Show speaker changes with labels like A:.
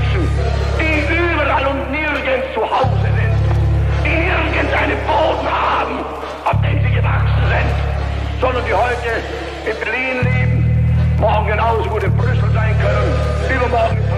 A: Menschen, die überall und nirgends zu Hause sind, die nirgends einen Boden haben, auf den sie gewachsen sind, sondern die heute in Berlin leben, morgen genauso gut in Brüssel sein können, übermorgen